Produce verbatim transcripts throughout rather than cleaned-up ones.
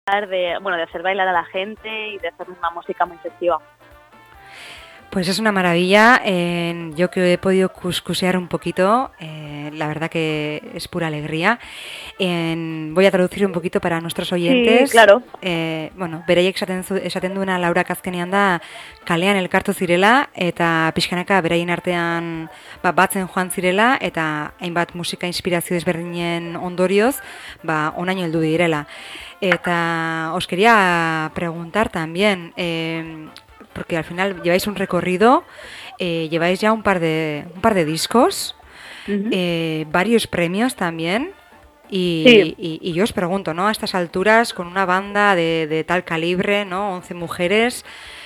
de, bueno, de hacer bailar a la gente y de hacer una música muy festiva. Pues es una maravilla. Eh, yo que he podido cuscusear un poquito, eh, la verdad que es pura alegría. Eh, voy a traducir un poquito para nuestros oyentes. Sí, claro. Eh, bueno, beraiek esaten, esaten duena Laurak azkenean da kalean elkartu zirela eta pixkanaka beraien artean ba, batzen joan zirela eta hainbat musika inspirazio desberdinen ondorioz ba, onaino heldu direla. Eta os quería preguntar también... Eh, porque al final lleváis un recorrido, eh, lleváis ya un par de, un par de discos, uh-huh. eh, varios premios también, y, sí. y, y yo os pregunto, ¿no? A estas alturas, con una banda de, de tal calibre, ¿no? once mujeres,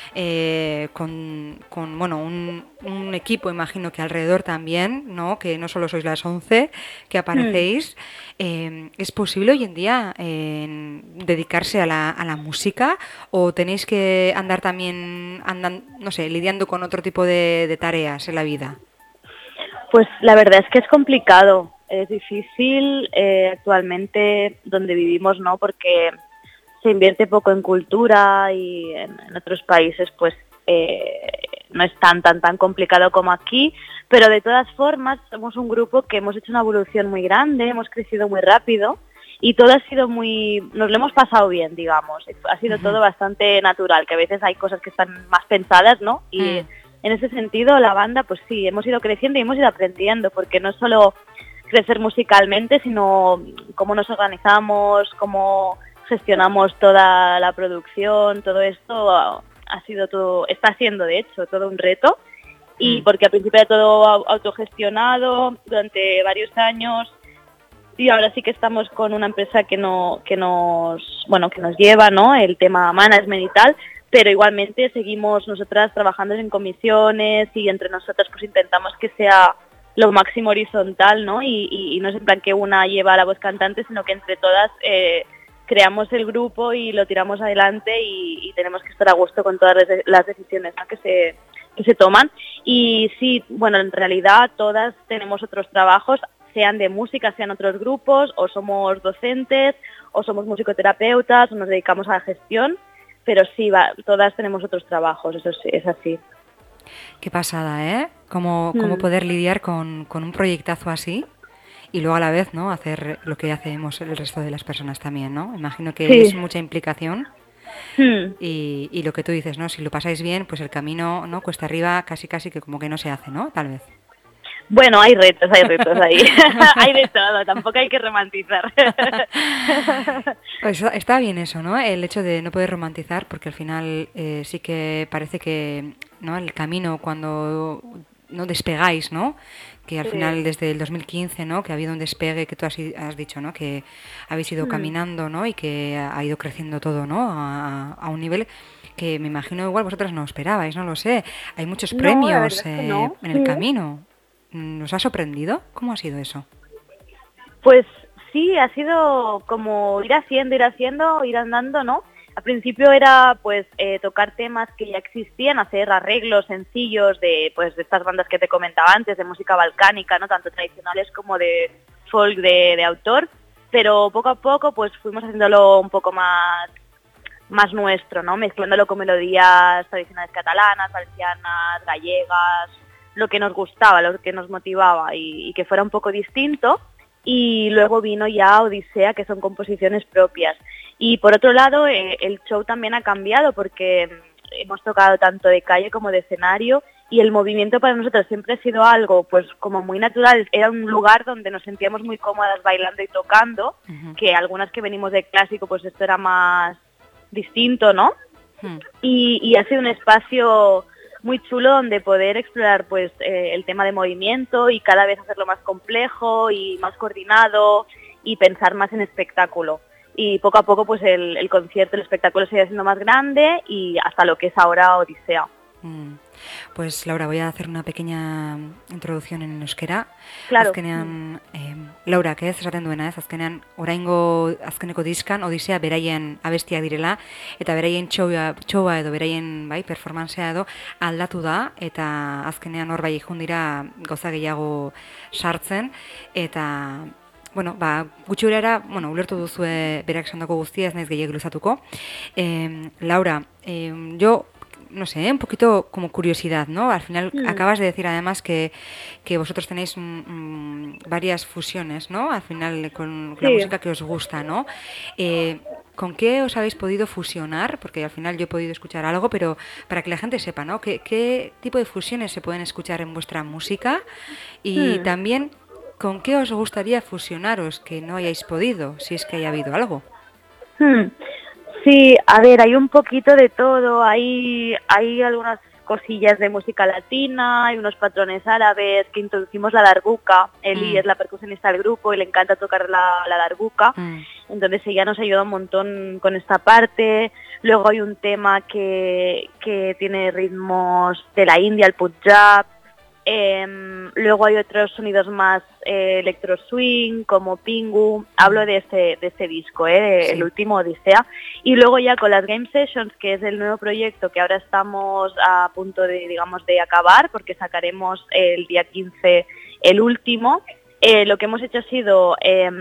eh, con, con bueno, un, un equipo, imagino que alrededor también, ¿no? Que no solo sois las once que aparecéis. Mm. Eh, ¿Es posible hoy en día eh, dedicarse a la, a la música o tenéis que andar también, andan, no sé, lidiando con otro tipo de, de tareas en la vida? Pues la verdad es que es complicado, es difícil eh, actualmente donde vivimos, ¿no? Porque se invierte poco en cultura y en, en otros países pues eh, no es tan tan tan complicado como aquí, pero de todas formas somos un grupo que hemos hecho una evolución muy grande, hemos crecido muy rápido y todo ha sido muy, nos lo hemos pasado bien, digamos, ha sido uh-huh. todo bastante natural, que a veces hay cosas que están más pensadas, ¿no? Y uh-huh. en ese sentido la banda pues sí, hemos ido creciendo y hemos ido aprendiendo, porque no solo crecer musicalmente, sino cómo nos organizamos, cómo gestionamos toda la producción, todo esto ha sido todo, está siendo de hecho todo un reto, y mm. porque al principio era todo autogestionado durante varios años y ahora sí que estamos con una empresa que no que nos bueno que nos lleva, ¿no? El tema management y tal, pero igualmente seguimos nosotras trabajando en comisiones y entre nosotras pues intentamos que sea lo máximo horizontal, ¿no? Y, y, y no es en plan que una lleva la voz cantante, sino que entre todas eh, creamos el grupo y lo tiramos adelante y, y tenemos que estar a gusto con todas las decisiones, ¿no? que se que se toman. Y sí, bueno, en realidad todas tenemos otros trabajos, sean de música, sean otros grupos, o somos docentes, o somos musicoterapeutas, o nos dedicamos a la gestión, pero sí, va, todas tenemos otros trabajos, eso sí, es así. Qué pasada, ¿eh? Cómo, mm. cómo poder lidiar con, con un proyectazo así. Y luego a la vez, ¿no? Hacer lo que hacemos el resto de las personas también, ¿no? Imagino que sí. es mucha implicación. Hmm. Y, y lo que tú dices, ¿no? Si lo pasáis bien, pues el camino, ¿no? Cuesta arriba casi casi que como que no se hace, ¿no? Tal vez. Bueno, hay retos, hay retos ahí. Hay de todo, tampoco hay que romantizar. Pues está bien eso, ¿no? El hecho de no poder romantizar, porque al final eh, sí que parece que, ¿no? El camino cuando no despegáis, ¿no? Que al sí. final desde el dos mil quince, ¿no? Que ha habido un despegue que tú has, has dicho, ¿no? Que habéis ido mm. caminando, ¿no? Y que ha ido creciendo todo, ¿no? A, a un nivel que me imagino igual vosotras no esperabais, no lo sé. Hay muchos no, premios eh, no. en el sí. camino. ¿Nos ha sorprendido? ¿Cómo ha sido eso? Pues sí, ha sido como ir haciendo, ir haciendo, ir andando, ¿no? Al principio era pues eh, tocar temas que ya existían, hacer arreglos sencillos de pues de estas bandas que te comentaba antes, de música balcánica, no tanto tradicionales como de folk de, de autor, pero poco a poco pues fuimos haciéndolo un poco más más nuestro, ¿no? Mezclándolo con melodías tradicionales catalanas, valencianas, gallegas, lo que nos gustaba, lo que nos motivaba y, y que fuera un poco distinto. Y luego vino ya Odisea, que son composiciones propias. Y por otro lado, eh, el show también ha cambiado porque hemos tocado tanto de calle como de escenario y el movimiento para nosotros siempre ha sido algo pues como muy natural. Era un lugar donde nos sentíamos muy cómodas bailando y tocando, uh-huh. que algunas que venimos de clásico pues esto era más distinto, ¿no? Uh-huh. Y, y ha sido un espacio muy chulo donde poder explorar pues eh, el tema de movimiento y cada vez hacerlo más complejo y más coordinado y pensar más en espectáculo. Y poco a poco pues el, el concierto, el espectáculo se iba haciendo más grande y hasta lo que es ahora Odisea. Mm. Pues Laura, voy a hacer una pequeña introducción en euskera. Claro. Azkenean, eh, Laura, que ez esaten duena, ez? Azkenean, oraingo azkeneko diskan Odisea beraien abestia direla eta beraien txoa, txoa edo beraien bai performancea edo aldatu da eta azkenean hor bai jundira gauza gehiago sartzen eta Bueno, ba, gutxi urera, bueno, ulertu duzue berak esandako guztia, ez naiz gehiago luzatuko. Eh, Laura, eh, yo, no sé, ¿eh? un poquito como curiosidad, ¿no? Al final Mm, acabas de decir además que, que vosotros tenéis mm, mm, varias fusiones, ¿no? Al final con la sí. música que os gusta, ¿no? Eh, ¿Con qué os habéis podido fusionar? Porque al final yo he podido escuchar algo, pero para que la gente sepa, ¿no? ¿Qué, qué tipo de fusiones se pueden escuchar en vuestra música? Y Mm. también, ¿con qué os gustaría fusionaros que no hayáis podido, si es que haya habido algo? Hmm. Sí, a ver, hay un poquito de todo, hay, hay algunas cosillas de música latina, hay unos patrones árabes, que introducimos la darbuka. Eli Mm, es la percusionista del grupo y le encanta tocar la, la darbuka, mm, entonces ella nos ayuda un montón con esta parte. Luego hay un tema que, que tiene ritmos de la India, el Punjab. Eh, luego hay otros sonidos más eh, electro swing, como Pingu. Hablo mm, de este, de este disco, eh, el sí. último Odisea. Y luego ya con las Game Sessions, que es el nuevo proyecto que ahora estamos a punto de, digamos, de acabar, porque sacaremos el día quince el último. Eh, lo que hemos hecho ha sido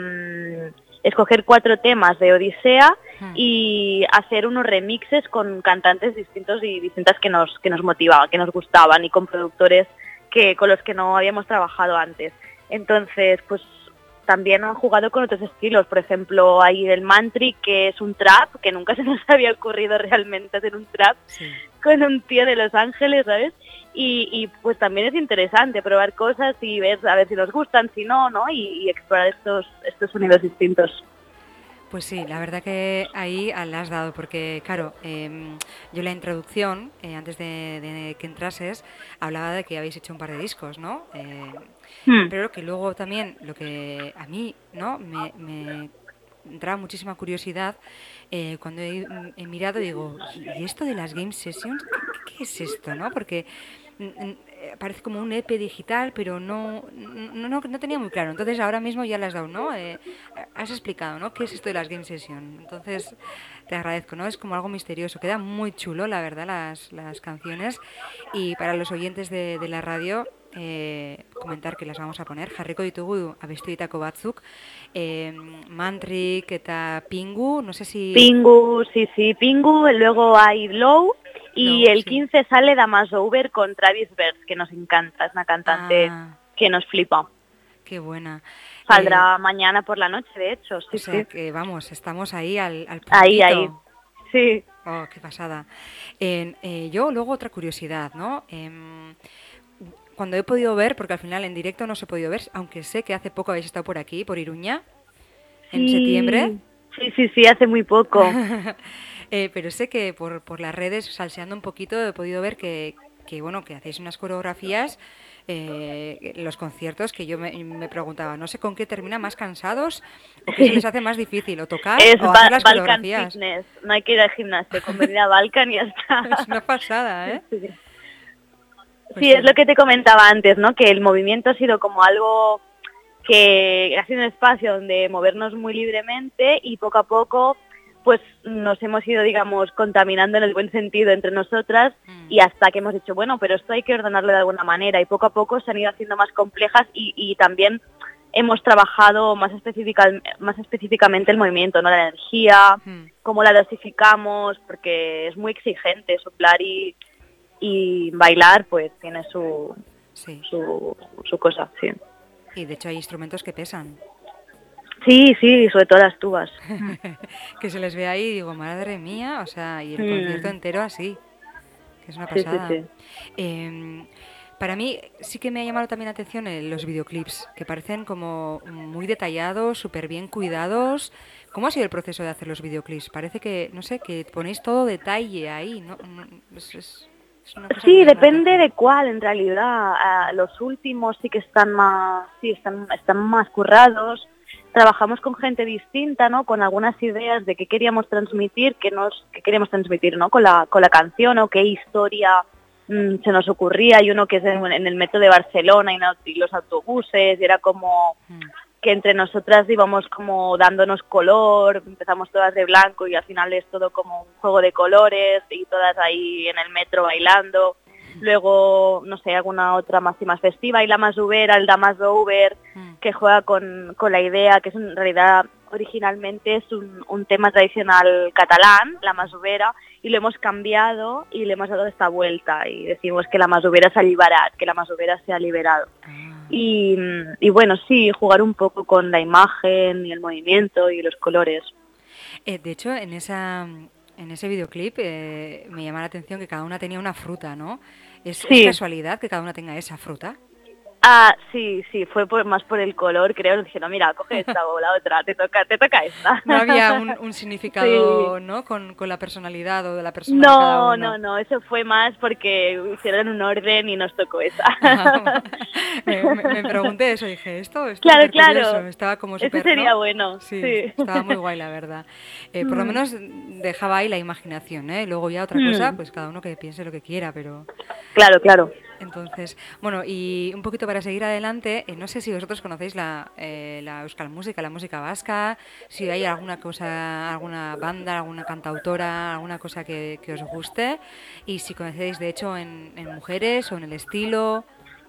eh, escoger cuatro temas de Odisea Mm. y hacer unos remixes con cantantes distintos y distintas que nos, que nos motivaban, que nos gustaban, y con productores que con los que no habíamos trabajado antes. Entonces, pues también han jugado con otros estilos. Por ejemplo, hay el Mantri, que es un trap, que nunca se nos había ocurrido realmente hacer un trap Sí. con un tío de Los Ángeles, ¿sabes? Y, y pues también es interesante probar cosas y ver a ver si nos gustan, si no, ¿no? Y, y explorar estos, estos sonidos distintos. Pues sí, la verdad que ahí la has dado, porque claro, em, yo en la introducción, eh, antes de, de que entrases, hablaba de que habéis hecho un par de discos, ¿no? Eh, Hmm. pero que luego también lo que a mí, ¿no? Me, me entraba muchísima curiosidad eh, cuando he, he mirado, digo, ¿y, y esto de las game sessions? ¿Qué, qué- qué es esto, no? Porque mm, mm, eh, parece como un E P digital, pero no, no, no, no tenía muy claro. Entonces ahora mismo ya le has dado, ¿no? Eh, has explicado, ¿no? ¿Qué es esto de las game sessions? Entonces te agradezco, ¿no? Es como algo misterioso. Queda muy chulo, la verdad, las, las canciones. Y para los oyentes de, de la radio, eh, comentar que las vamos a poner. Jarriko ditugu abestietako batzuk. Eh, Mantrik eta Pingu, no sé si... Pingu, sí, sí, Pingu, luego hay Low, y Low, el sí. quince sale Damaso Uber con Travis Berth, que nos encanta, es una cantante Ah, que nos flipa. qué buena. Eh, Saldrá mañana por la noche, de hecho, o sí, sea sí. que vamos, estamos ahí al, al Ahí, ahí. puntito. Sí. Oh, qué pasada. En, eh, yo luego otra curiosidad, ¿no? Em, cuando he podido ver, porque al final en directo no se he podido ver, aunque sé que hace poco habéis estado por aquí, por Iruña, en septiembre. Sí, sí, sí, sí, hace muy poco. Eh, pero sé que por, por las redes, salseando un poquito, he podido ver que, que bueno, que hacéis unas coreografías, eh, en los conciertos, que yo me, me preguntaba, no sé con qué termina más cansados o qué se les Sí. hace más difícil, o tocar Es o hacer Ba- las Balkan coreografías. Fitness, no hay que ir al gimnasio, con venir a Balkan y ya Es está. una pasada, ¿eh? Sí. Pues Sí, es lo sí. que te comentaba antes, ¿no? Que el movimiento ha sido como algo que ha sido un espacio donde movernos muy libremente, y poco a poco pues nos hemos ido, digamos, contaminando en el buen sentido entre nosotras, Mm, y hasta que hemos dicho, bueno, pero esto hay que ordenarlo de alguna manera, y poco a poco se han ido haciendo más complejas, y, y también hemos trabajado más, específica, más específicamente el movimiento, ¿no? La energía, mm, cómo la dosificamos, porque es muy exigente soplar y, y bailar, pues tiene su, sí. su, su cosa, sí. Y de hecho hay instrumentos que pesan. Sí, sí, sobre todo las tubas. Que se les ve ahí y digo, madre mía, o sea, y el concierto Mm, entero así, que es una sí, sí, pasada. sí. Em, para mí sí que me ha llamado también la atención eh, los videoclips, que parecen como muy detallados, súper bien cuidados. ¿Cómo ha sido el proceso de hacer los videoclips? Parece que, no sé, que ponéis todo detalle ahí, ¿no? No, es, es- es una cosa que Sí, me llama la depende atención. de cuál en realidad. Ah, los últimos sí que están más, sí, están, están más currados. Trabajamos con gente distinta, ¿no? Con algunas ideas de qué queríamos transmitir, qué nos, qué queríamos transmitir, ¿no? Con la, con la canción, o qué historia mm, se nos ocurría. Hay uno que es en, en el metro de Barcelona y, no- y los autobuses, y era como Mm, que entre nosotras íbamos como dándonos color, empezamos todas de blanco y al final es todo como un juego de colores y todas ahí en el metro bailando. luego, no sé, alguna otra más y más festiva, y la Masovera, el Damas Over, Mm. que juega con, con la idea, que es en realidad originalmente es un, un tema tradicional catalán, la Masovera, y lo hemos cambiado y le hemos dado esta vuelta, y decimos que la Masovera s'ha alliberat, que la Masovera se ha liberado. Ah. Y, y bueno, sí, jugar un poco con la imagen y el movimiento y los colores. Eh, de hecho, en esa en ese videoclip eh, me llama la atención que cada una tenía una fruta, ¿no? ¿Es, es Sí. casualidad que cada una tenga esa fruta? Ah, sí, sí, fue por, más por el color, creo. Dije, no, mira, coge esta o la otra, te toca, te toca esta. No había un, un Sí. significado, ¿no? Con, con la personalidad o de la persona de cada No, uno. no, no, eso fue más porque hicieron un orden y nos tocó esa. me, me, me pregunté eso, dije, esto es Claro, súper curioso, claro, estaba como ese súper, sería ¿no? bueno, Sí, sí. estaba muy guay, la verdad. Eh, por lo Mm, menos dejaba ahí la imaginación, ¿eh? Luego ya otra cosa, mm, pues cada uno que piense lo que quiera, pero... Claro, claro. Entonces, bueno, y un poquito para seguir adelante, eh, no sé si vosotros conocéis la, eh, la euskal música, la música vasca, si hay alguna cosa, alguna banda, alguna cantautora, alguna cosa que, que os guste, y si conocéis de hecho en, en mujeres o en el estilo.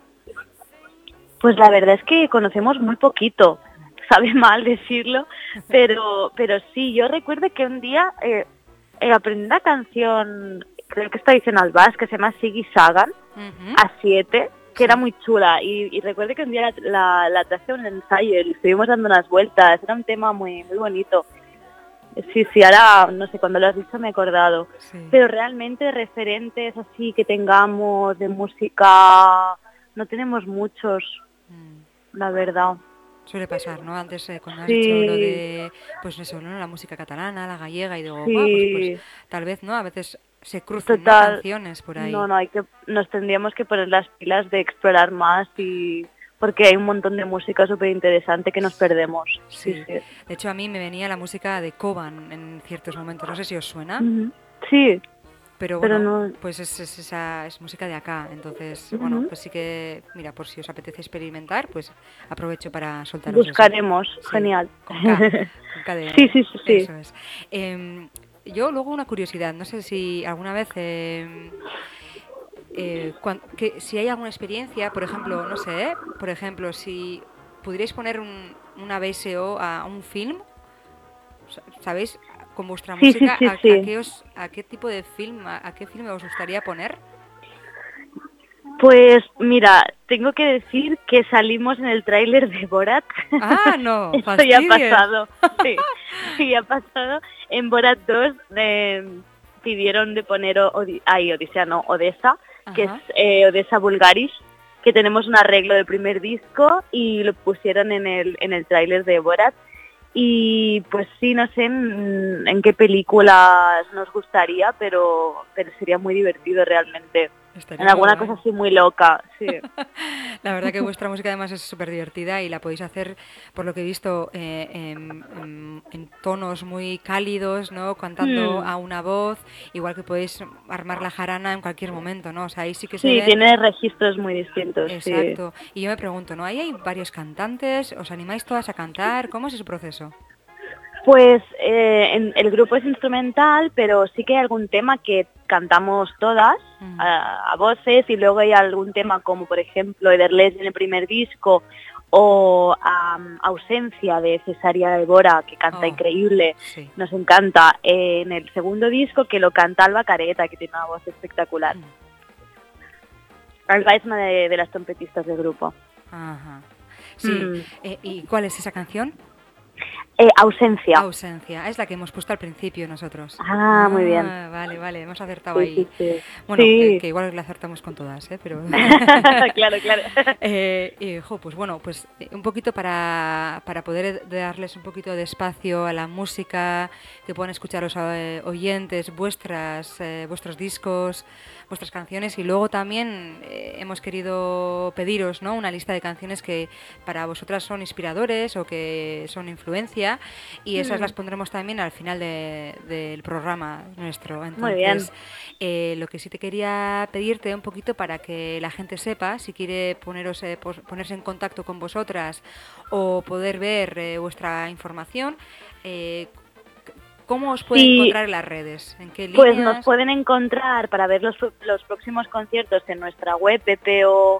Pues la verdad es que conocemos muy poquito, sabe mal decirlo, pero pero sí, yo recuerdo que un día eh, eh, aprendí una canción, creo que está diciendo al Bas, que se llama Siggy Sagan, Ujú. a siete, que era Sí. muy chula, y, y recuerdo que un día la, la, la traje a un ensayo y estuvimos dando unas vueltas, era un tema muy muy bonito. Sí, sí, ahora, no sé, cuando lo has dicho me he acordado, Sí. pero realmente referentes así que tengamos de música, no tenemos muchos, Mm. la verdad. Suele pasar, ¿no? Antes, eh, cuando has dicho lo Sí, de, pues eso, ¿no? La música catalana, la gallega, y digo, guau, pues, pues sí, tal vez, ¿no? A veces se crucen, ¿no? total. Canciones por No, ahí. no, hay que, nos tendríamos que poner las pilas de explorar más y porque hay un montón de música súper interesante que nos perdemos. Sí, Sí. sí. De hecho, a mí me venía la música de Coban en ciertos momentos. No sé si os suena, Ujú. Sí, pero pero bueno, no. pues es, es esa es música de acá. Entonces, bueno, Ujú. pues sí que, mira, por si os apetece experimentar, pues aprovecho para soltaros eso. Buscaremos, Sí, genial. con K, con K Sí, de... sí, sí, sí. Eso es. Em, yo luego una curiosidad, no sé si alguna vez... em, eh, cuan- que, si hay alguna experiencia, por ejemplo, no sé, ¿eh? Por ejemplo, si pudierais poner un, una B S O a un film, sa- ¿sabéis? Con vuestra Sí, sí, música, sí, ¿a, a sí. qué os, a qué tipo de film, a, a qué film os gustaría poner? Pues mira, tengo que decir que salimos en el tráiler de Borat. Ah, no, Esto ya ha fastidies. pasado, sí, sí ha pasado. En Borat dos eh, pidieron de poner o- Odi- ay, Odisea, no, Odessa, que es Ajá. eh, Odessa Bulgaris, que tenemos un arreglo del primer disco y lo pusieron en el en el tráiler de Borat. Y pues sí, no sé en, en qué películas nos gustaría, pero pero sería muy divertido realmente. En Estaría muy alguna cosa guay. así muy loca, sí. La verdad que vuestra música además es súper divertida y la podéis hacer, por lo que he visto, eh, en, en- en tonos muy cálidos, ¿no? Cantando Hmm. a una voz, igual que podéis armar la jarana en cualquier momento, ¿no? O sea, ahí sí que se Sí, ve. tiene registros muy distintos, sí. Exacto. Y yo me pregunto, ¿no? Ahí hay varios cantantes, ¿os animáis todas a cantar? ¿Cómo es ese proceso? Pues eh, en- el grupo es instrumental, pero sí que hay algún tema que cantamos todas Mm. a, a voces y luego hay algún tema como por ejemplo Ederles en el primer disco o am, Ausencia de Cesaria Evora, que canta Oh, increíble, sí. nos encanta. Eh, en el segundo disco que lo canta Alba Careta, que tiene una voz espectacular. Mm. Alba es una de, de las trompetistas del grupo. Ajá. Sí. Mm. Eh, ¿y cuál es esa canción? Eh, Ausencia. Ausencia. Es la que hemos puesto al principio nosotros. Ah, muy bien. Ah, vale, vale. Hemos acertado Sí, ahí. sí, sí. Bueno, que, Sí. que igual la acertamos con todas, ¿eh? Pero... Claro, claro. Eh, eh, jo, pues bueno, pues eh, un poquito para, para poder darles un poquito de espacio a la música, que puedan escuchar los eh, oyentes, vuestras, eh, vuestros discos, vuestras canciones, y luego también eh, hemos querido pediros, ¿no? Una lista de canciones que para vosotras son inspiradores o que son influencia, y esas las Mm, pondremos también al final de- del programa nuestro. Muy bien. Entonces, eh, lo que sí te quería pedirte un poquito para que la gente sepa, si quiere poneros, eh, pos- ponerse en contacto con vosotras o poder ver eh, vuestra información, eh, ¿Cómo os pueden Sí, encontrar en las redes? ¿En qué líneas? Pues nos pueden encontrar para ver los, los próximos conciertos en nuestra web b p o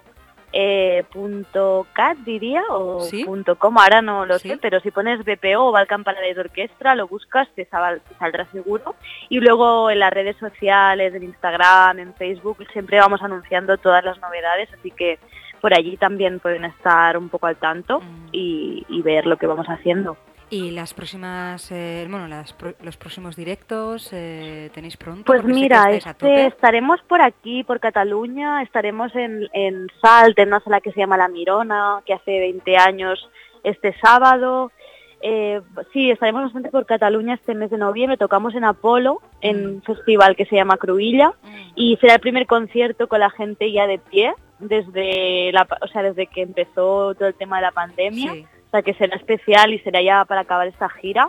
punto cat diría, o ¿Sí? .com, ahora no lo ¿Sí? sé, pero si pones B P O o Balkan Paradise Orquestra, lo buscas, te, sal, te saldrá seguro. Y luego en las redes sociales, en Instagram, en Facebook, siempre vamos anunciando todas las novedades, así que por allí también pueden estar un poco al tanto Mm. y, y ver lo que vamos haciendo. ¿Y las próximas, eh, bueno, las pro, los próximos directos eh, tenéis pronto? Pues Porque mira, sé que estáis a tope. este, estaremos por aquí, por Cataluña, estaremos en, en Salt, en una sala que se llama La Mirona, que hace veinte años este sábado. Eh, sí, estaremos bastante por Cataluña este mes de noviembre, tocamos en Apolo, en un mm. festival que se llama Cruïlla, mm. y será el primer concierto con la gente ya de pie, desde, la, o sea, desde que empezó todo el tema de la pandemia. Sí. O sea, que será especial y será ya para acabar esta gira.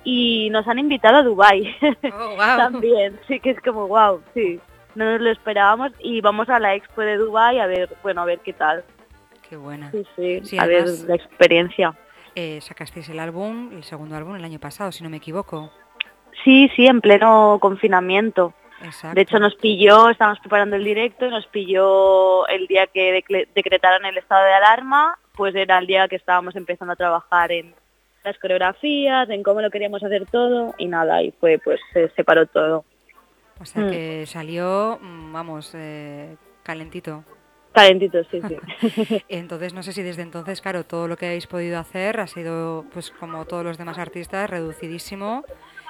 Y nos han invitado a Dubái. Oh, wow. También, sí, que es como wow, sí. No nos lo esperábamos y vamos a la expo de Dubái a ver, bueno, a ver qué tal. Qué buena. Sí, sí, sí a además, ver la experiencia. Eh, sacasteis el álbum, el segundo álbum, el año pasado, si no me equivoco. Sí, sí, en pleno confinamiento. Exacto. De hecho, nos pilló, estábamos preparando el directo y nos pilló el día que decretaron el estado de alarma, pues era el día que estábamos empezando a trabajar en las coreografías, en cómo lo queríamos hacer todo y nada, y fue, pues se separó todo. O sea mm. que salió, vamos, eh, calentito. Calentito, sí, sí. Entonces, no sé si desde entonces, claro, todo lo que habéis podido hacer ha sido, pues como todos los demás artistas, reducidísimo.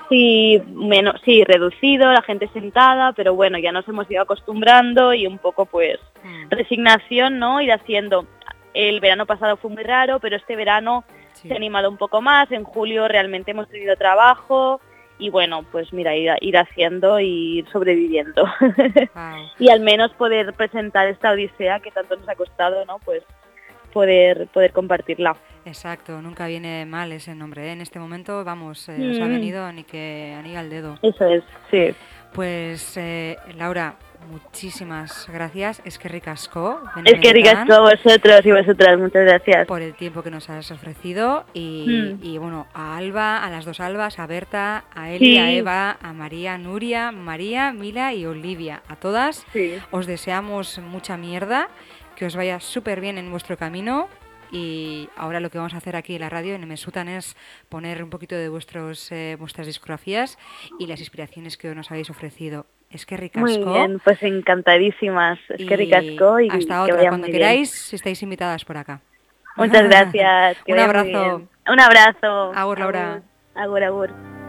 Sí, menos, sí, reducido, la gente sentada, pero bueno, ya nos hemos ido acostumbrando y un poco, pues, mm. resignación, ¿no? Ir haciendo. El verano pasado fue muy raro, pero este verano sí. se ha animado un poco más. En julio realmente hemos tenido trabajo. Y bueno, pues mira, ir, ir haciendo y ir sobreviviendo. Wow. Y al menos poder presentar esta odisea que tanto nos ha costado, ¿no? Pues poder poder compartirla. Exacto, nunca viene mal ese nombre, ¿eh? En este momento, vamos, eh, mm. os ha venido ni que anillo al dedo. Eso es, sí. Pues, eh, Laura, muchísimas gracias. Es que ricasco. Es que ricasco vosotros y vosotras, muchas gracias. Por el tiempo que nos has ofrecido y, mm. y bueno, a Alba, a las dos Albas, a Berta, a Eli, sí. a Eva, a María, Nuria, María, Mila y Olivia. A todas sí. os deseamos mucha mierda, que os vaya súper bien en vuestro camino. Y ahora lo que vamos a hacer aquí en la radio, en Mesutan, es poner un poquito de vuestros, eh, vuestras discografías y las inspiraciones que nos habéis ofrecido. Es que ricasco. Muy bien, pues encantadísimas. Es que ricasco y hasta otra, que cuando queráis, si estáis invitadas por acá. Muchas gracias. Un abrazo. Un abrazo. Agur, Laura. Agur, agur.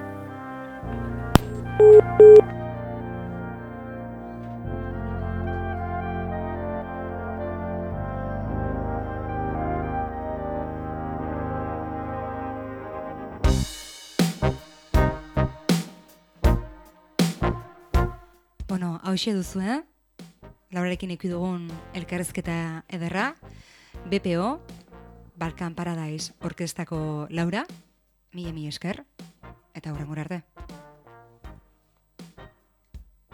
Bueno, hauxe duzu, eh? Laurarekin eki dugun elkarrezketa ederra, B P O, Balkan Paradise Orkestako Laura, mila mila esker, eta hurrengo arte.